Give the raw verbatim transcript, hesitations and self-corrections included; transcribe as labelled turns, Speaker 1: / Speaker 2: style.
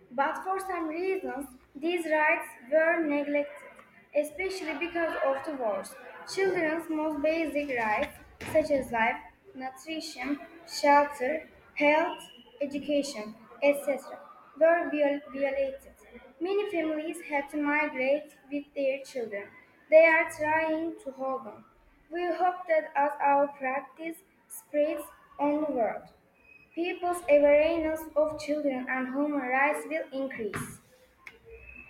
Speaker 1: But for some reasons, these rights were neglected, especially because of the wars. Children's most basic rights, such as life, nutrition, shelter, health, education, et cetera, were viol- violated. Many families had to migrate with their children. They are trying to hold on. We hope that as our practice spreads on the world, people's awareness of children and human rights will increase.